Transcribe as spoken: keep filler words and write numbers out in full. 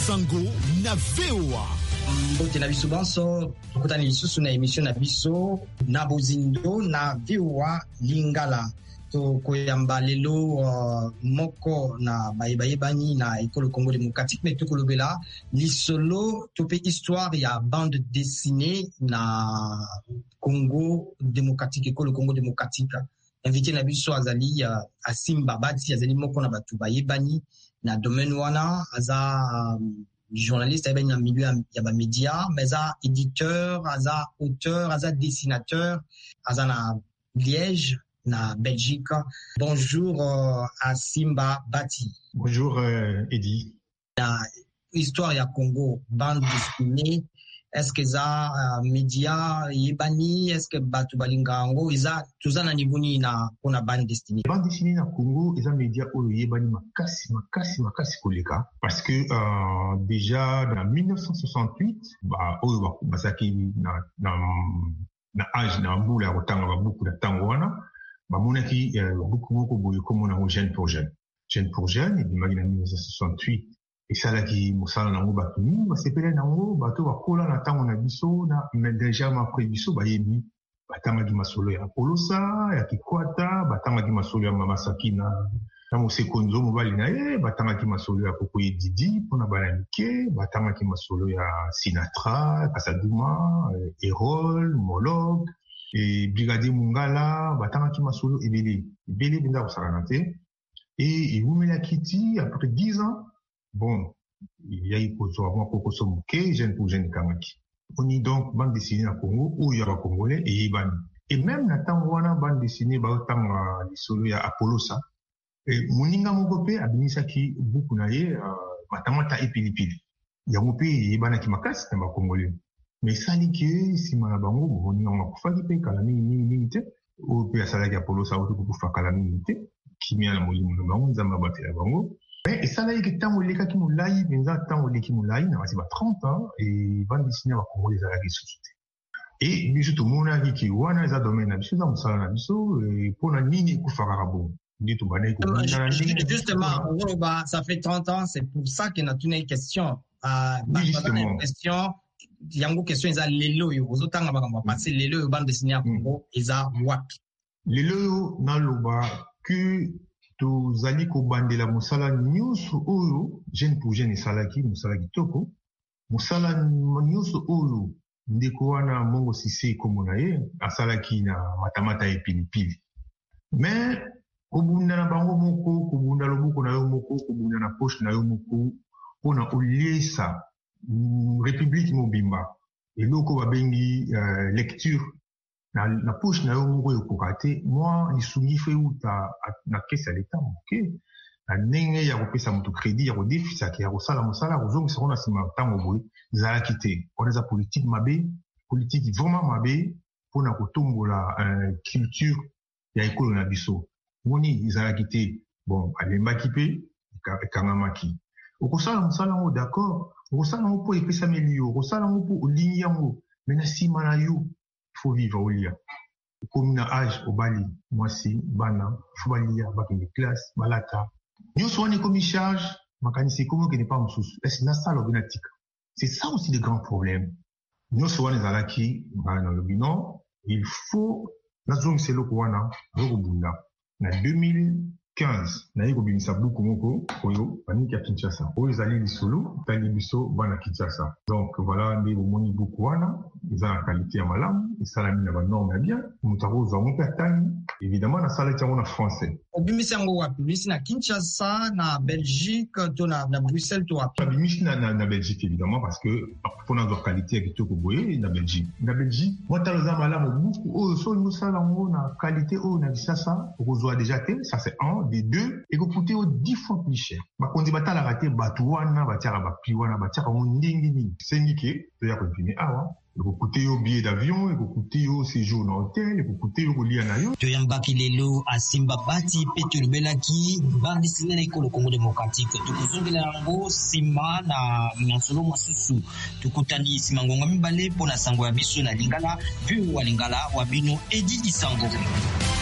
Sango na V O A. Mbote na biso banso tukutani lisusu na emission na biso na bozindo na V O A Lingala to koyamba lelo uh, moko na bayebayebani na ekolo Congo démocratique mais tokolobela lisolo tope histoire ya bande dessinée na Congo démocratique ekolo Congo démocratique. Invité na biso azali uh, Asimba Bati azali moko na batu bayebani na domaine wana aza um, journaliste avec un milieu ya ba média mais aza éditeur aza auteur aza dessinateur aza na Liège na Belgique. Bonjour uh, Asimba Bati. Bonjour uh, Eddie. La histoire ya Congo bande dessinée est-ce que za uh, média yebani est-ce que batu balingango iza tuzana nibuni na kuna bande dessinée bande dessinée na Congo iza média oyo yebani makasi makasi makasi koleka parce que uh, déjà dans dix-neuf cent soixante-huit ba oyo basaki na na na âge na mbula ya kotanga ba beaucoup na tango wana bamonaki uh, beaucoup beaucoup boye comme na jeune pour jeune jeune pour jeune et bimaki na dix-neuf cent soixante-huit esalaki mosala nango bato mingi basepele nango bato bakola na ntango na biso na déjà après biso bayebi batangaki masolo ya Apolosa ya Kikwata batangaki masolo ya Mama Sakina na Mosekonzo mobali na ye batangaki masolo ya Pokoye Didi mpona bana mike batangaki masolo ya Sinatra Kasaduma Erol Molog et Brigadier Mungala batangaki masolo ebele ebele benda kosakana te et ewumelaki ti après dix ans. Bon, il y a eu pour toi, moi, Koko Somuke, jeune pour jeune Kamaki. On y donc bande dessinée à Congo, où il y a Congolais et Yébani. Et même na Tangwana, bande dessinée, bah, autant les solos à Apolosa. Et Moninga Mogope, a Binisaki, beaucoup naïe, Matamata et Pilipili. Il y a un pays, Yébana qui m'a cassé, c'est un Congolais. Mais ça, dit que si Manabango, Moninga Mogope, qui Kalami, Minimité, ou Pia Salagi Apolosa, ou Kufa Kalami, Minimité, qui m'a la Moli Monabango, Zamba Bate la Bango. Et ça là, il y a tant de qui moulaï, mais ça tant de qui moulaï, n'a pas trente ans et bande dessinée va Congo les alagis société. Et biso tout monde a dit que wana za domaine na biso za musala na biso et pour na nini kufaka bon. Dit tout bané ko. Justement, ça fait trente ans, c'est pour ça qu'on a une question. Euh, justement. Question, il y a une question ils a lelo yo, aux autant on va passer lelo bande dessinée à Congo, ils a wapi. Lelo na loba que tozali kobandela mosala nyonso oyo jeune pour jeune esalaki mosala kitoko mosala nyonso oyo ndeko wana Mongo Sise komona ye asalaki na matamata ya pilipili mais kobunda na bango moko kobunda loboko na yo moko kobunda na poche na yo moko mpona oliesa république mobimba eloko babengi uh, lecture na na poche na yo moko ekoka te moi lisungi fe uta na kesi ya leta moke na ndenge ya kopesa moto crédit ya kodefisaki ya kosala mosala kozongisa ngo na nsima ntango boye ezalaki te wana eza politique mabe politique vraiment mabe mpona kotombola uh, culture ya ekolo na biso moni ezalaki te bon alembaki mpe ekangamaki okosala mosala yango d'accord okosala yango mpo epesameli yo okosala yango mpo olingi yango me na nsima na yo il faut vivre au lia. Comme na âge au bali, moi si, bana, faut balia, bakende classe, balata. Nous sommes en commis charge, makanisi comment que n'est pas moussous. Est-ce na ça l'obinatique? C'est ça aussi le grand problème. Nous sommes les alaki, dans le bilan, il faut, la zone c'est le kouana, le robunda. Na deux mille quinze, na yiko binisa buku moko, oyo, paniki ya Kinshasa. Oyo zali lisolo, tali biso, bana Kinshasa. Donc voilà, ndi omoni buku wana, ils ont la qualité à malam, ils sont la mine à norme bien, nous avons un peu évidemment, na salle est en français. Obimisi yango wapi? Obimisi na Kinshasa, na Belgique, to na, na Bruxelles, to wapi? Obimisi na, na, na Belgique, évidemment, parce que, pour notre qualité, avec tout le na Belgique. Na Belgique, moi, t'as le malam, beaucoup, oh, so, nous, ça, na qualité, oh, na Kinshasa, on déjà tel, ça c'est un, des deux, et que coûter au dix fois plus cher. Bah, quand on dit, bah, t'as la raté, bah, touana, bah, tiara, bah, piwana, bah, tiara, on ndingi, c'est niqué, c'est-à-dire qu'on dit, ah, ouais. Il faut coûter au billet d'avion, il faut coûter au séjour dans l'hôtel, il faut coûter au lit à nayo. Toyambaki lelo Asimba Bati Peter Belaki bande dessinée na ekolo Congo démocratique. Tukuzongela yango sima na masolo masusu. Tukutani sima ngonga mibale pona sango ya biso na Lingala, vu wa Lingala wa bino Edi Isango.